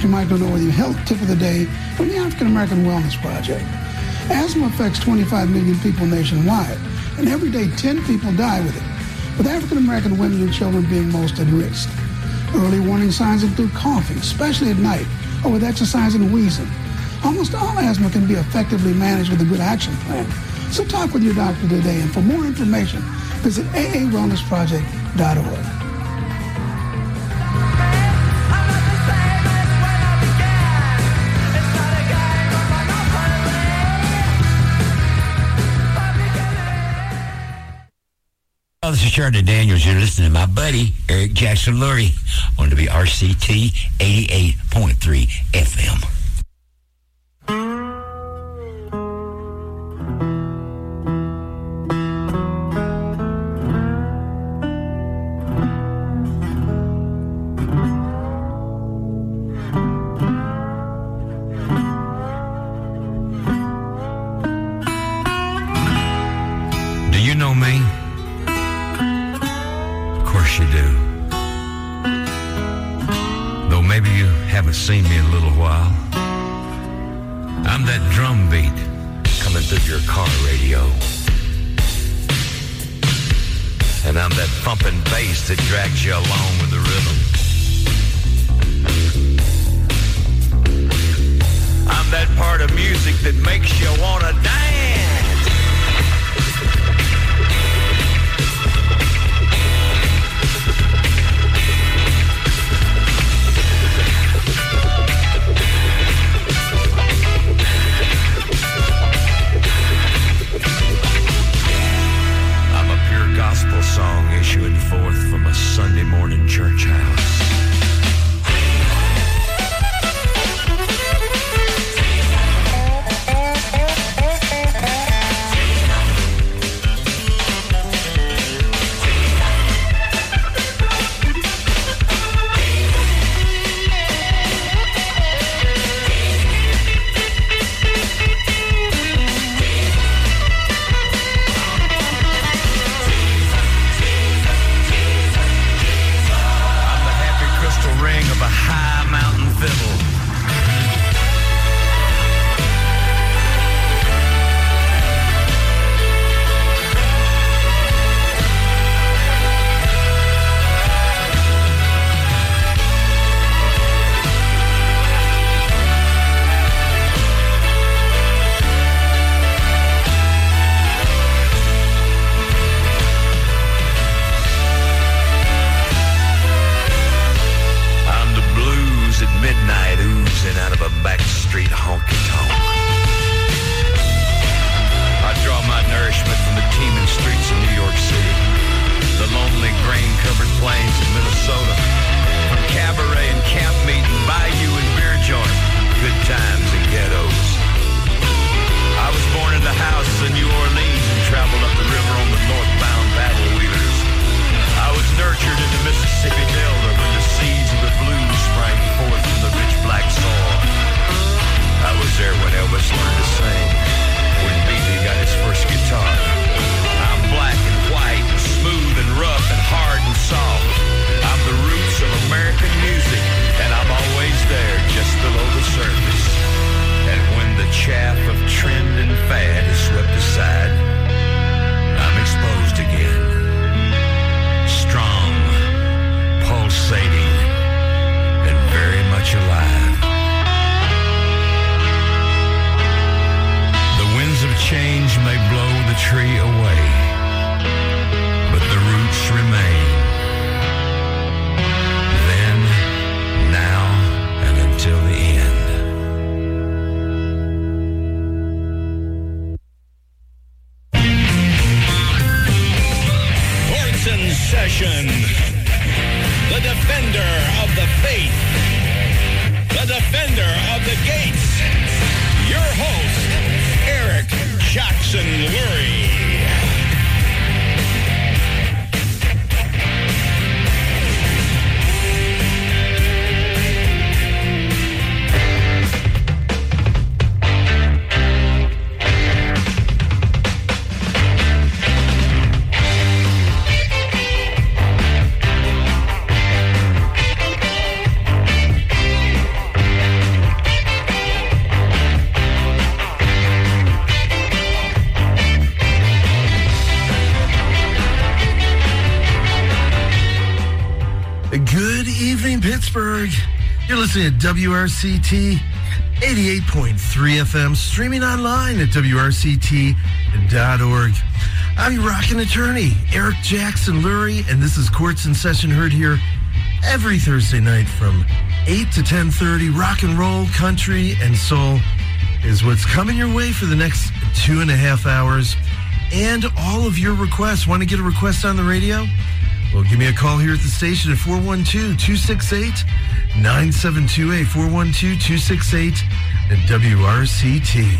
you might go know with your health tip of the day from the African American Wellness Project. Asthma affects 25 million people nationwide, and every day 10 people die with it, with African American women and children being most at risk. Early warning signs include coughing, especially at night, or with exercise and wheezing. Almost all asthma can be effectively managed with a good action plan. So talk with your doctor today, and for more information, visit aawellnessproject.org. This is Charlie Daniels. You're listening to my buddy, Eric Jackson Lurie, on WRCT 88.3 FM. Do you know me? You do. Though maybe you haven't seen me in a little while. I'm that drum beat coming through your car radio. And I'm that thumping bass that drags you along with the rhythm. I'm that part of music that makes you want to dance. Gospel song issuing forth from a Sunday morning church house. Good evening, Pittsburgh. You're listening to WRCT 88.3 FM, streaming online at WRCT.org. I'm your rockin' attorney, Eric Jackson Lurie, and this is Courts in Session, heard here every Thursday night from 8 to 10:30. Rock and roll, country, and soul is what's coming your way for the next 2.5 hours. And all of your requests. Want to get a request on the radio? Well, give me a call here at the station at 412-268-9728, 412-268-WRCT.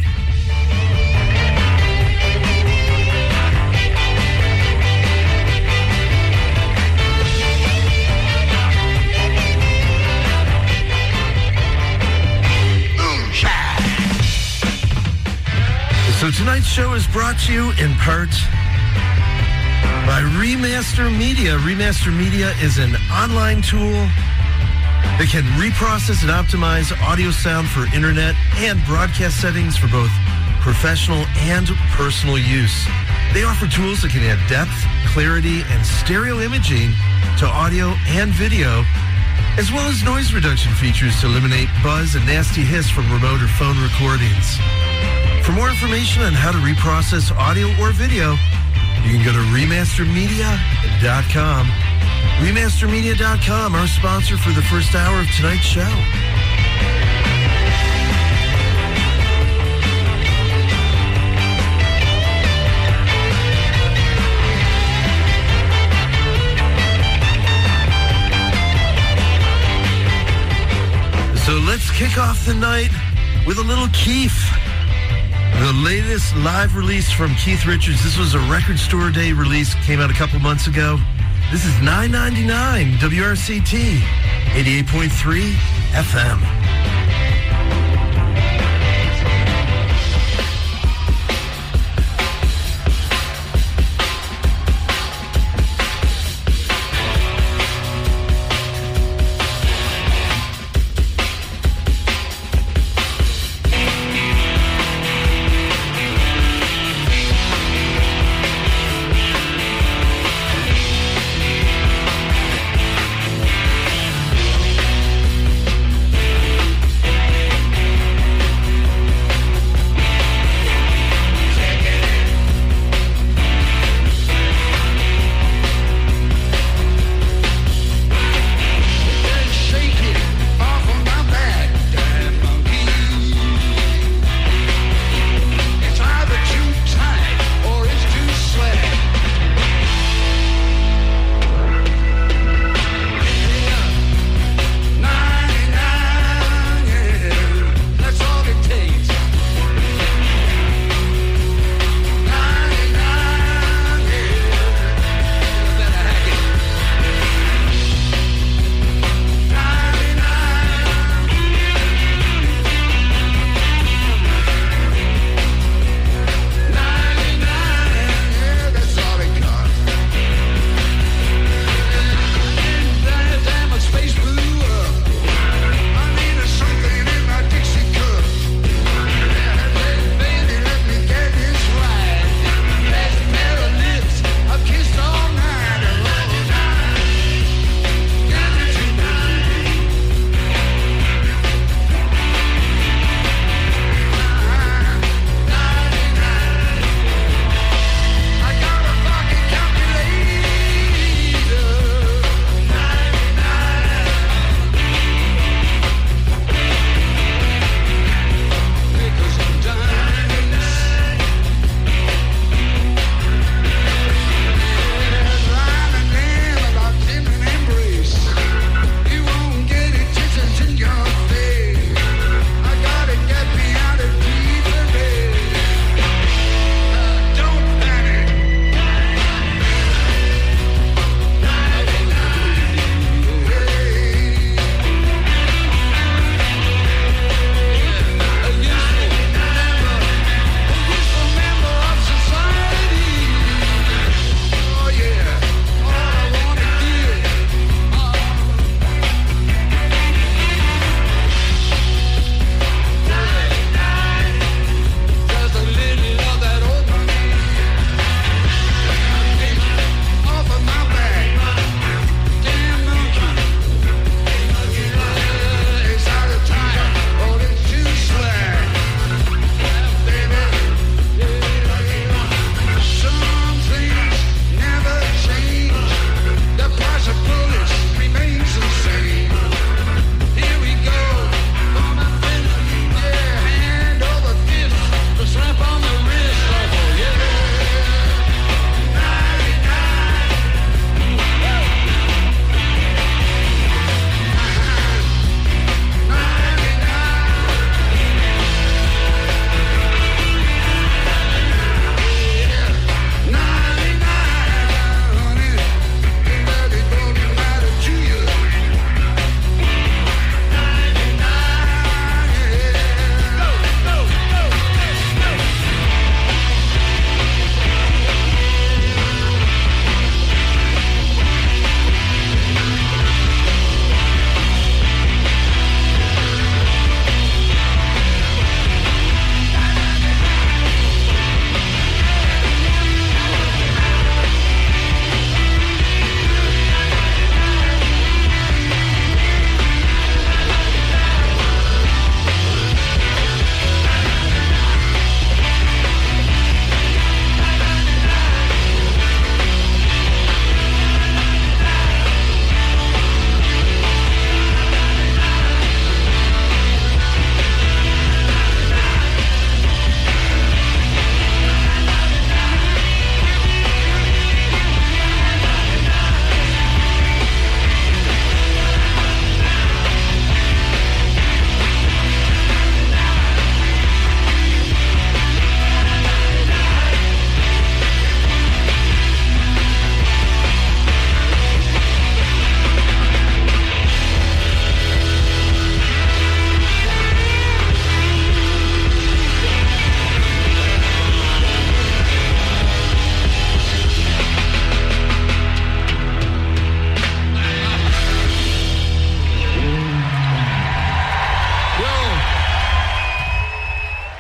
So tonight's show is brought to you in part by Remaster Media. Remaster Media is an online tool that can reprocess and optimize audio sound for internet and broadcast settings for both professional and personal use. They offer tools that can add depth, clarity, and stereo imaging to audio and video, as well as noise reduction features to eliminate buzz and nasty hiss from remote or phone recordings. For more information on how to reprocess audio or video, you can go to remastermedia.com. Remastermedia.com, our sponsor for the first hour of tonight's show. So let's kick off the night with a little Keith. The latest live release from Keith Richards. This was a Record Store Day release. Came out a couple months ago. This is 999 WRCT 88.3 FM.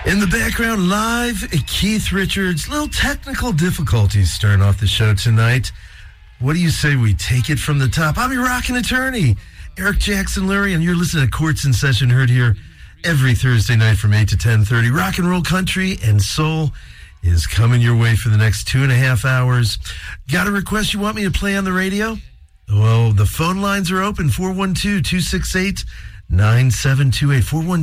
In the background, live, Keith Richards. Little technical difficulties starting off the show tonight. What do you say we take it from the top? I'm your rockin' attorney, Eric Jackson Lurie, and you're listening to Courts in Session, heard here every Thursday night from 8 to 10:30. Rock and roll, country, and soul is coming your way for the next 2.5 hours. Got a request you want me to play on the radio? Well, the phone lines are open, 412-268-9728,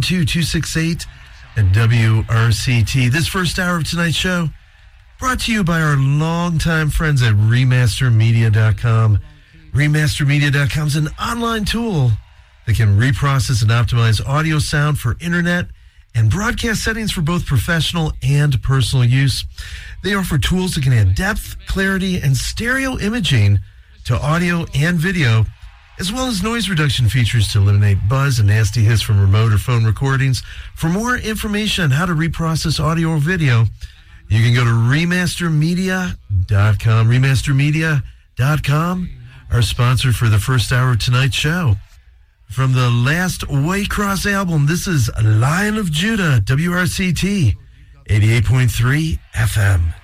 412-268-WRCT. This first hour of tonight's show brought to you by our longtime friends at remastermedia.com. Remastermedia.com is an online tool that can reprocess and optimize audio sound for internet and broadcast settings for both professional and personal use. They offer tools that can add depth, clarity, and stereo imaging to audio and video, as well as noise reduction features to eliminate buzz and nasty hiss from remote or phone recordings. For more information on how to reprocess audio or video, you can go to remastermedia.com. Remastermedia.com, our sponsor for the first hour of tonight's show. From the last Waycross album, this is Lion of Judah, WRCT, 88.3 FM.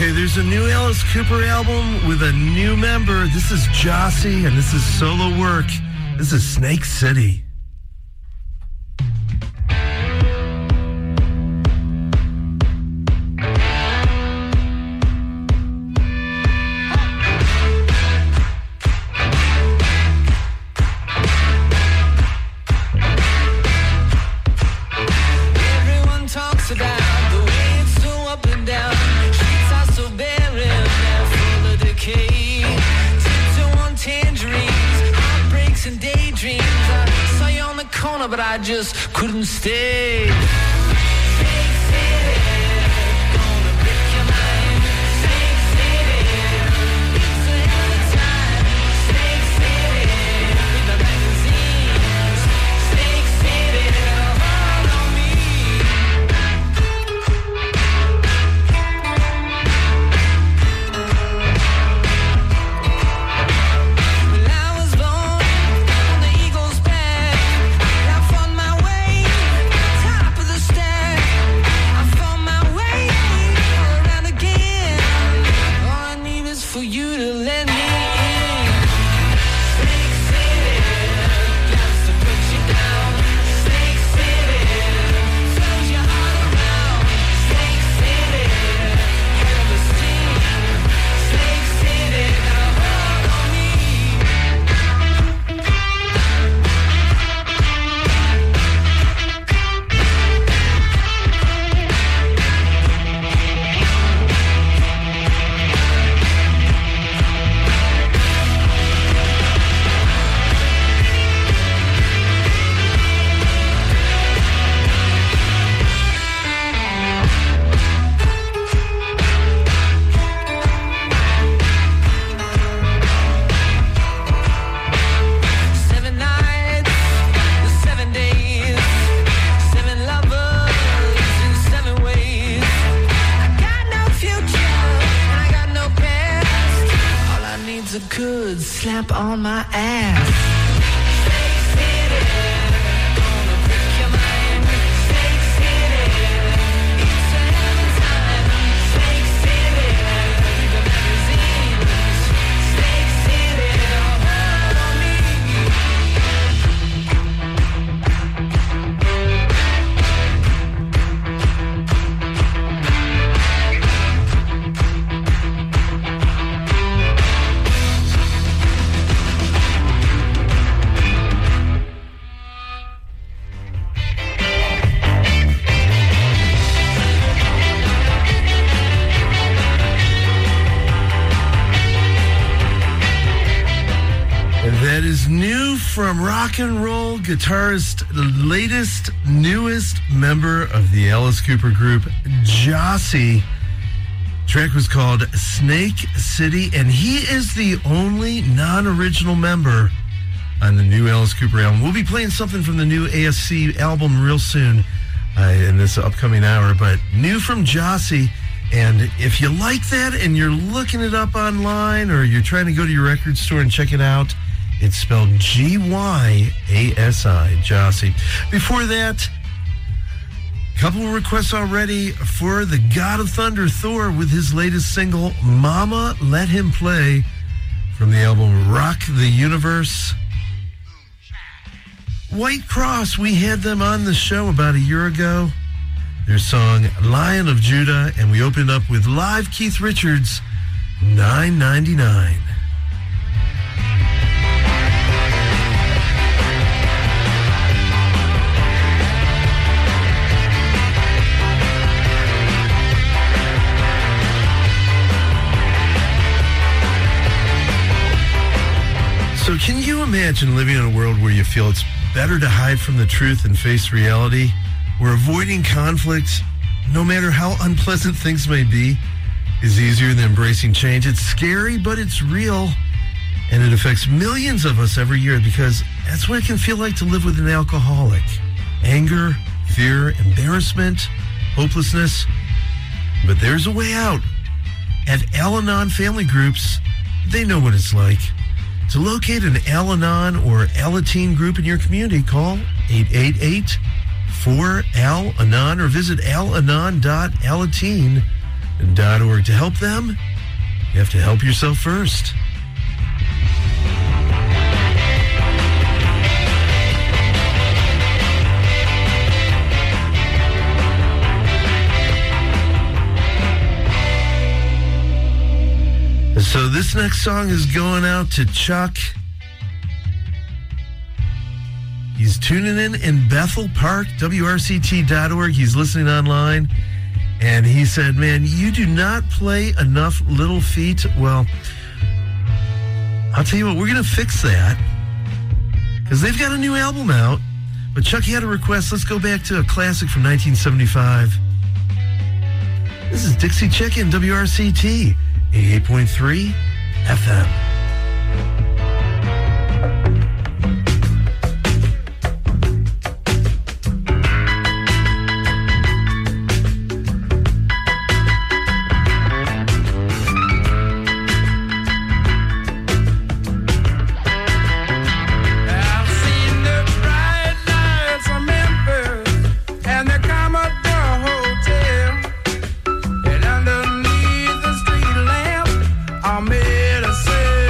Okay, there's a new Alice Cooper album with a new member. This is Jossie, and this is solo work. This is Snake City. Everyone talks about the way it's so up and down. Streets are so barren, they're full of decay. Tiptoe on tangerines, heartbreaks and daydreams. I saw you on the corner, but I just couldn't stay. Snake City, gonna break your mind. Snake City, it's a hell of a time. Snake City, with the magazines. Snake City, hold on me. When I was born on the eagle's back, I found my way, top of the stack. I found my way around again. All I need is for you to let me in. Snake City, got to put you down. Snake City, throws your heart around. Snake City, hell of a scene. Snake City, now hold on me. Seven nights, 7 days, 7 lovers in 7 ways. I got no future and I got no past. All I need's a good slap on my ass. Snake City, gonna break your mind. Snake City, it's a hell of a time. Snake City, read the magazines. Snake City, hold on me. That is new from rock and roll guitarist, latest, newest member of the Alice Cooper group, Jossie. Track was called Snake City, and he is the only non-original member on the new Alice Cooper album. We'll be playing something from the new ASC album real soon in this upcoming hour, but new from Jossie. And if you like that and you're looking it up online or you're trying to go to your record store and check it out, it's spelled Gyasi, Jossie. Before that, a couple of requests already for the God of Thunder, Thor, with his latest single, Mama Let Him Play, from the album Rock the Universe. White Cross, we had them on the show about a year ago. Their song, Lion of Judah, and we opened up with live Keith Richards, 999. So can you imagine living in a world where you feel it's better to hide from the truth and face reality? Where avoiding conflict, no matter how unpleasant things may be, is easier than embracing change. It's scary, but it's real. And it affects millions of us every year because that's what it can feel like to live with an alcoholic. Anger, fear, embarrassment, hopelessness. But there's a way out. At Al-Anon Family Groups, they know what it's like. To locate an Al-Anon or Alateen group in your community, call 888-4-AL-ANON or visit alanon.alateen.com. .org. To help them, you have to help yourself first. So this next song is going out to Chuck. He's tuning in Bethel Park, WRCT.org. He's listening online. And he said, man, you do not play enough Little Feat. Well, I'll tell you what, we're going to fix that. Because they've got a new album out. But Chuck, you had a request. Let's go back to a classic from 1975. This is Dixie Chicken, WRCT, 88.3 FM. Underneath the street lamp, I made a say.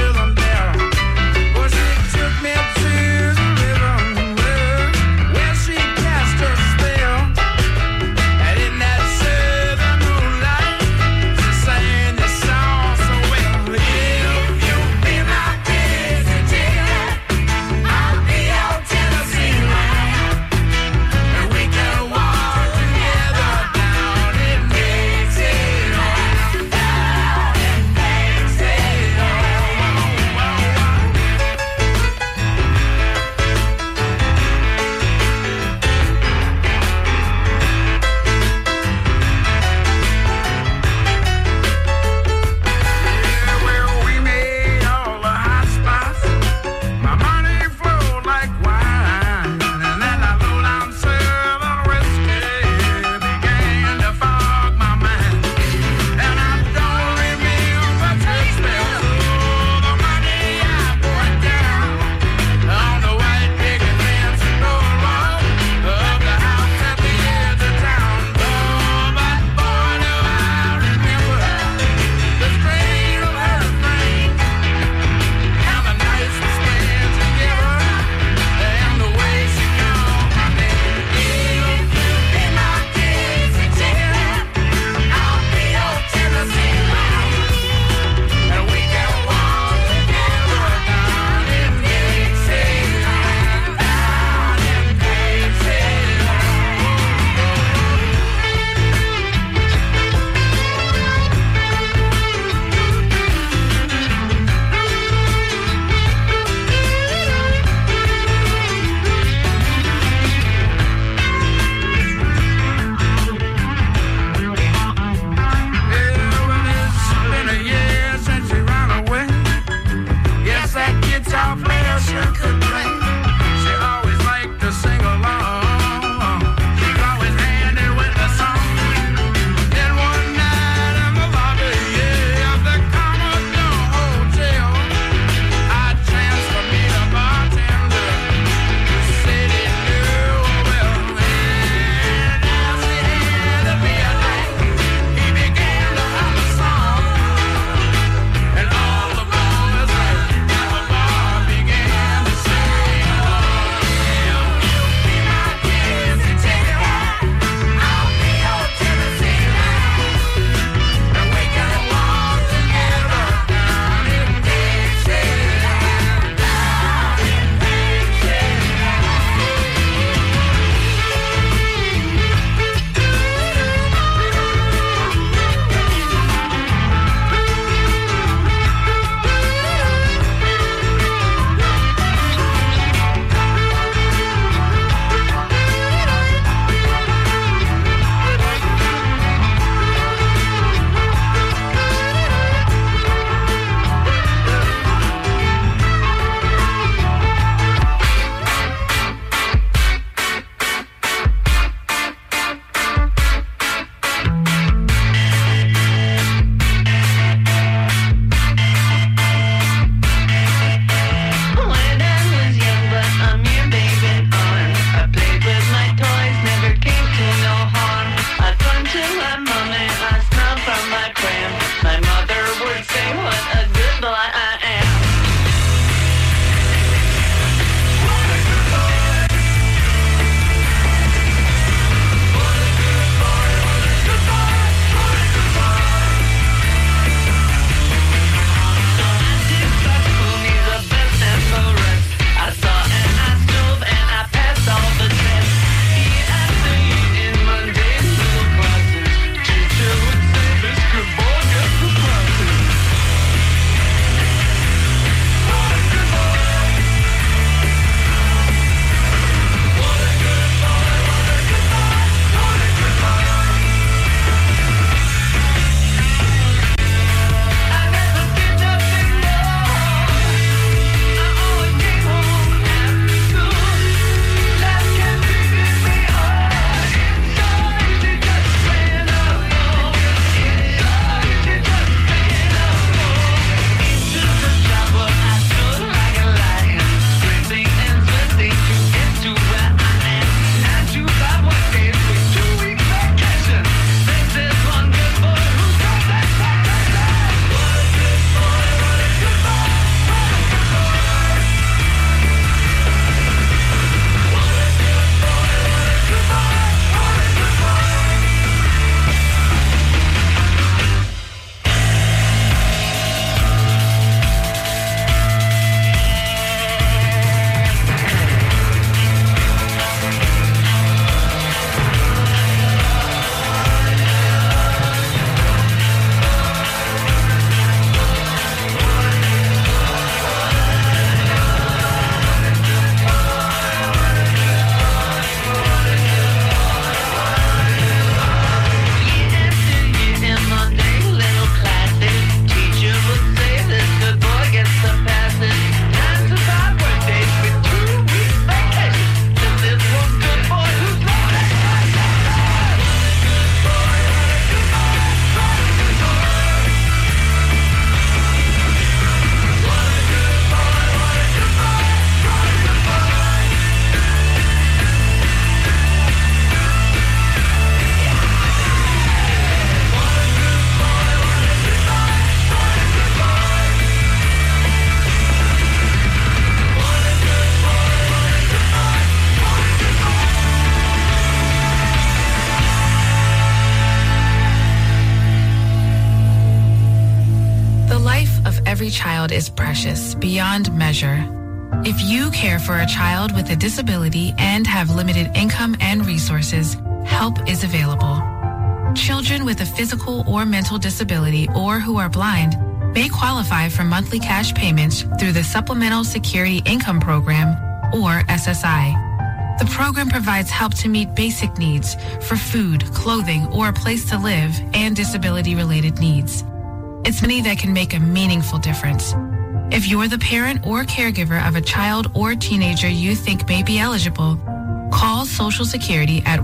child is precious beyond measure. If you care for a child with a disability and have limited income and resources, help is available. Children with a physical or mental disability or who are blind may qualify for monthly cash payments through the Supplemental Security Income Program, or SSI. The program provides help to meet basic needs for food, clothing, or a place to live, and disability-related needs. It's money that can make a meaningful difference. If you're the parent or caregiver of a child or teenager you think may be eligible, call Social Security at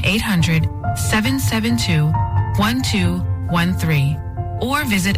1-800-772-1213 or visit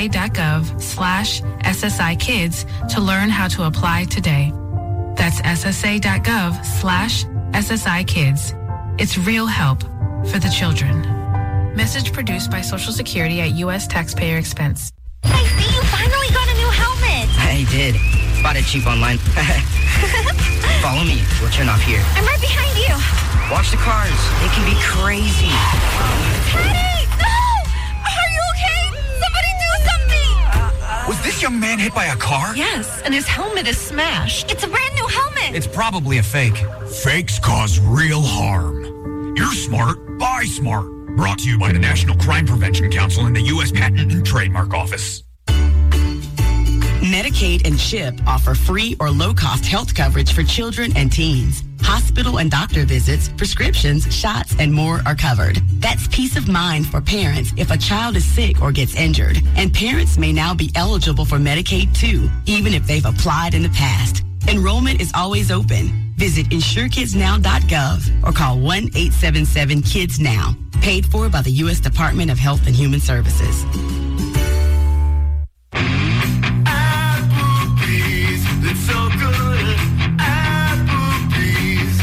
ssa.gov/SSI Kids to learn how to apply today. That's ssa.gov/SSI Kids. It's real help for the children. Message produced by Social Security at U.S. taxpayer expense. I see you finally got a new helmet. I did. Bought it cheap online. Follow me. We'll turn off here. I'm right behind you. Watch the cars. They can be crazy. Teddy! No! Are you okay? Somebody do something! Was this young man hit by a car? Yes, and his helmet is smashed. It's a brand new helmet. It's probably a fake. Fakes cause real harm. You're smart. Buy smart. Brought to you by the National Crime Prevention Council and the U.S. Patent and Trademark Office. Medicaid and CHIP offer free or low-cost health coverage for children and teens. Hospital and doctor visits, prescriptions, shots, and more are covered. That's peace of mind for parents if a child is sick or gets injured. And parents may now be eligible for Medicaid too, even if they've applied in the past. Enrollment is always open. Visit InsureKidsNow.gov or call 1-877-KIDS-NOW. Paid for by the U.S. Department of Health and Human Services. It's so good. Applebee's.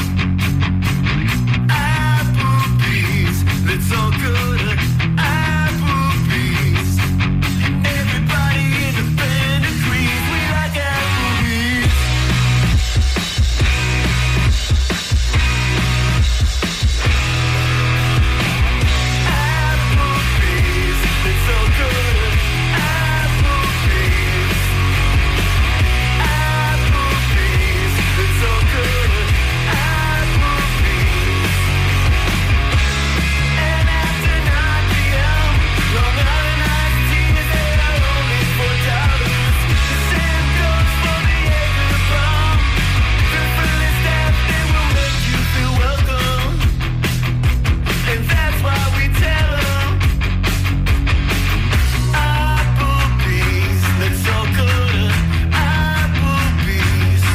Applebee's. It's so good. Applebee's. Everybody in the band agrees we like Applebee's. Applebee's. It's so good. Applebee's. Applebee's, it's so good. Applebee's. And after 9 p.m., Long Island iced tea is at our only $4. The same goes for the egg and the plum. Good for the staff, they will make you feel welcome. And that's why we tell them Applebee's, it's so good. Applebee's.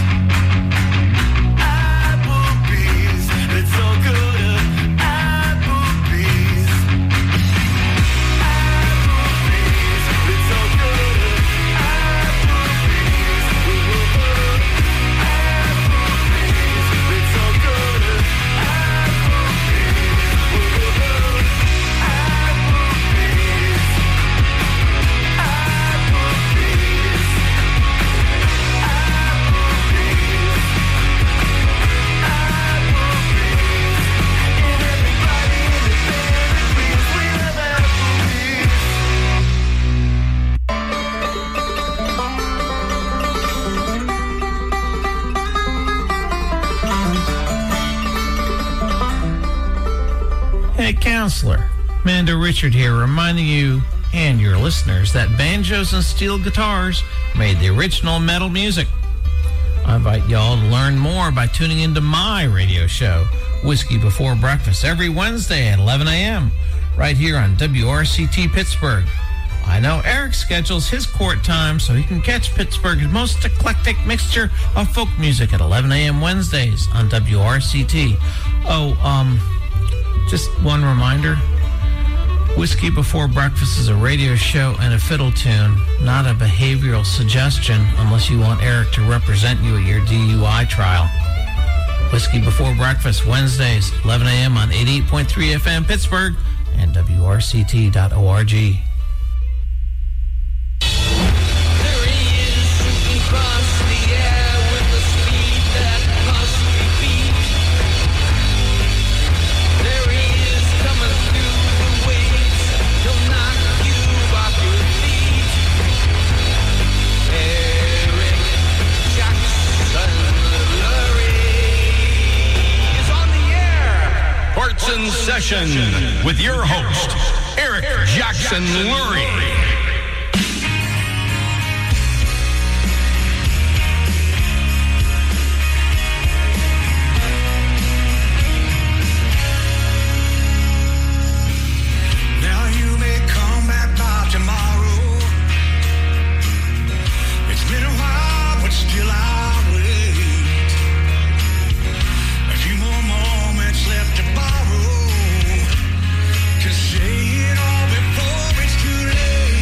Applebee's, it's so good. Applebee's. Applebee's, it's so good. Applebee's. Applebee's, it's so good. Hey, Counselor. Mando Richard here, reminding you and your listeners that banjos and steel guitars made the original metal music. I invite y'all to learn more by tuning into my radio show, Whiskey Before Breakfast, every Wednesday at 11 a.m., right here on WRCT Pittsburgh. I know Eric schedules his court time so he can catch Pittsburgh's most eclectic mixture of folk music at 11 a.m. Wednesdays on WRCT. Just one reminder, Whiskey Before Breakfast is a radio show and a fiddle tune, not a behavioral suggestion unless you want Eric to represent you at your DUI trial. Whiskey Before Breakfast, Wednesdays, 11 a.m. on 88.3 FM Pittsburgh and WRCT.org. Session with your host, Eric Jackson Lurie. Left to borrow, 'cause say it all before it's too late.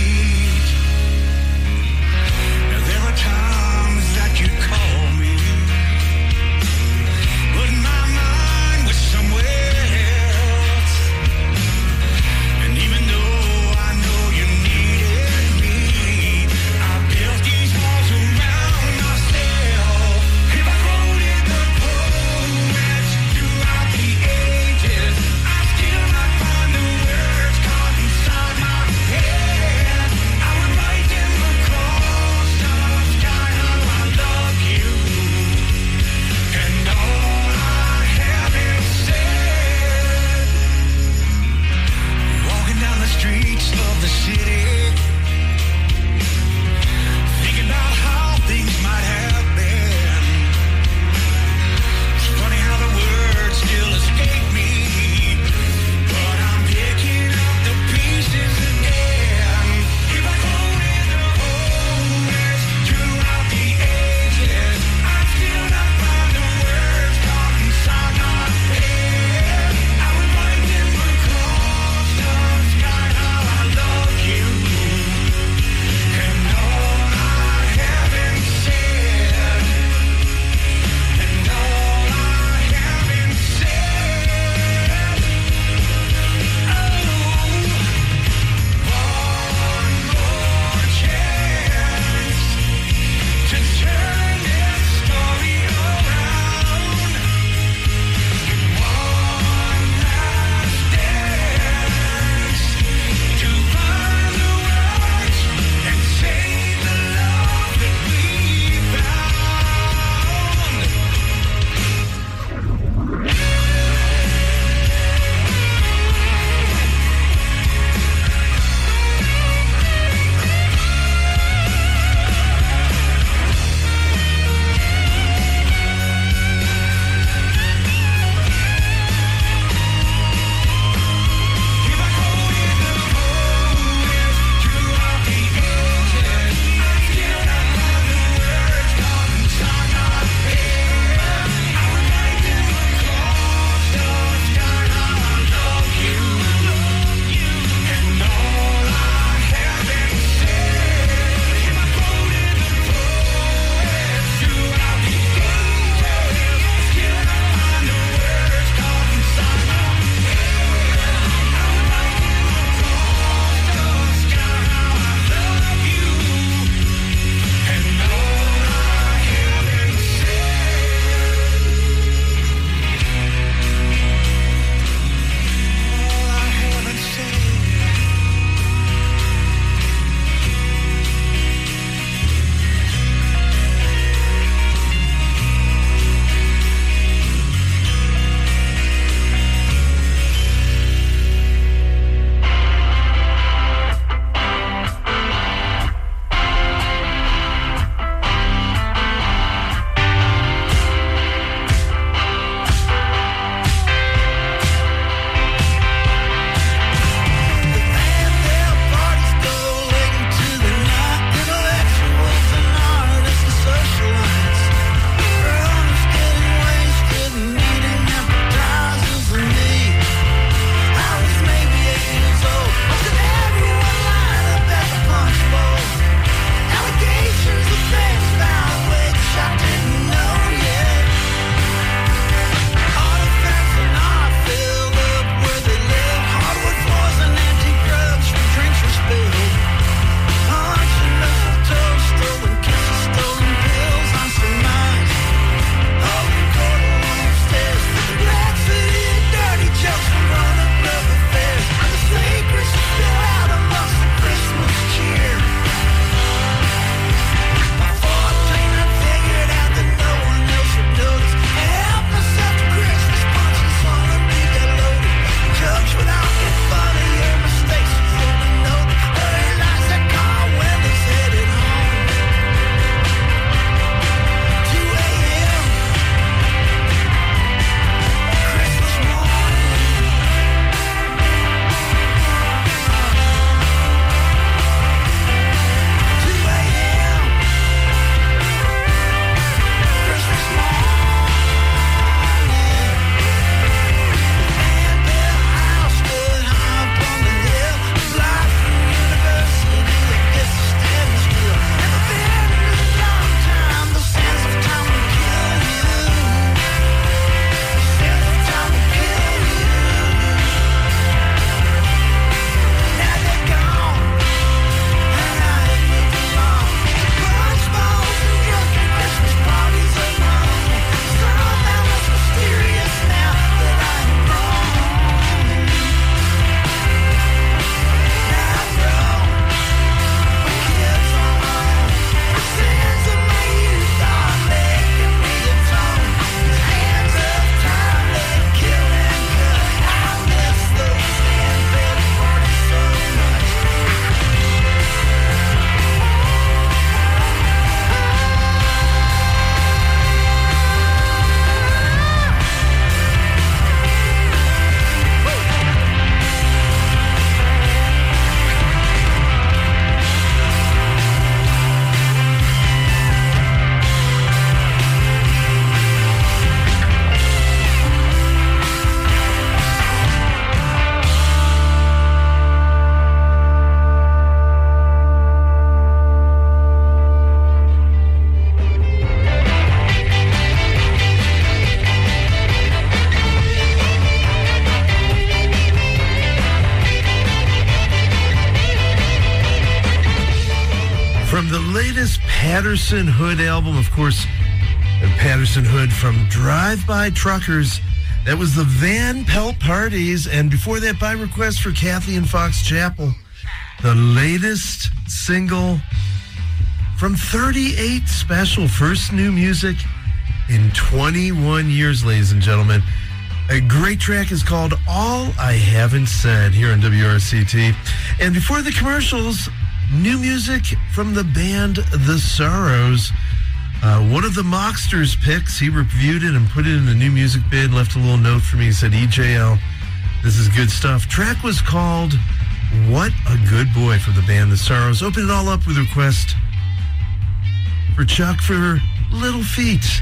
Patterson Hood album. Of course, Patterson Hood from Drive-By Truckers. That was the Van Pelt Parties. And before that, by request for Kathy and Fox Chapel, the latest single from 38 Special. First new music in 21 years, ladies and gentlemen. A great track is called All I Haven't Said here on WRCT. And before the commercials, new music from the band The Sorrows. One of the Mocksters picks, he reviewed it and put it in the new music bid, left a little note for me. He said, EJL, this is good stuff. Track was called What a Good Boy from the band The Sorrows. Open it all up with a request for Chuck for Little Feet.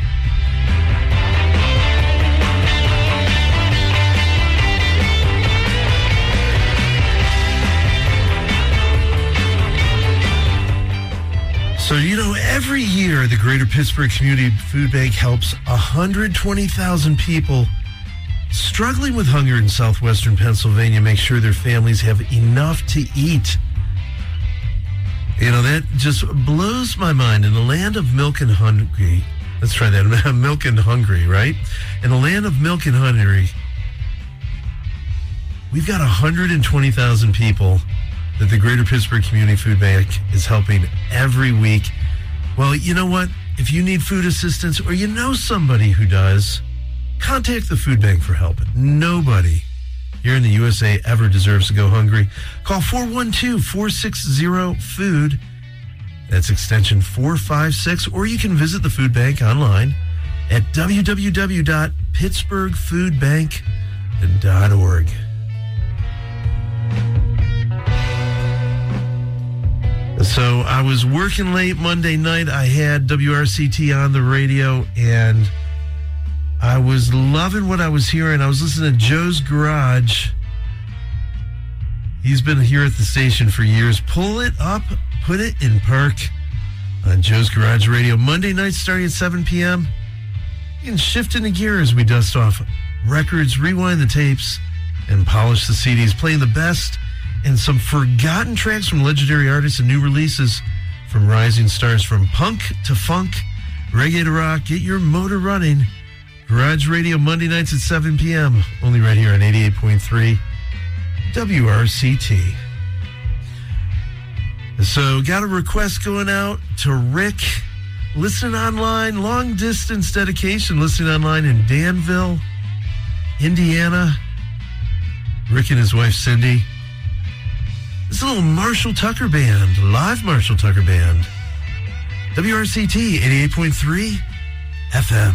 So, every year the Greater Pittsburgh Community Food Bank helps 120,000 people struggling with hunger in southwestern Pennsylvania make sure their families have enough to eat. That just blows my mind. In the land of milk and hungry, let's try that, milk and hungry, right? In the land of milk and hungry, we've got 120,000 people that the Greater Pittsburgh Community Food Bank is helping every week. Well, you know what? If you need food assistance or you know somebody who does, contact the food bank for help. Nobody here in the USA ever deserves to go hungry. Call 412-460-FOOD. That's extension 456. Or you can visit the food bank online at www.pittsburghfoodbank.org. So I was working late Monday night. I had WRCT on the radio, and I was loving what I was hearing. I was listening to Joe's Garage. He's been here at the station for years. Pull it up, put it in perk on Joe's Garage Radio. Monday night starting at 7 p.m. You can shift into gear as we dust off records, rewind the tapes, and polish the CDs. Playing the best and some forgotten tracks from legendary artists and new releases from rising stars, from punk to funk, reggae to rock. Get your motor running. Garage Radio Monday nights at 7 p.m. Only right here on 88.3 WRCT. So got a request going out to Rick. Listening online, long distance dedication. Listening online in Danville, Indiana. Rick and his wife Cindy. This little Marshall Tucker Band, live Marshall Tucker Band. WRCT 88.3 FM.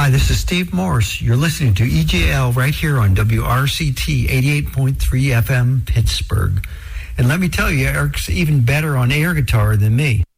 Hi, this is Steve Morse. You're listening to EJL right here on WRCT 88.3 FM Pittsburgh. And let me tell you, Eric's even better on air guitar than me.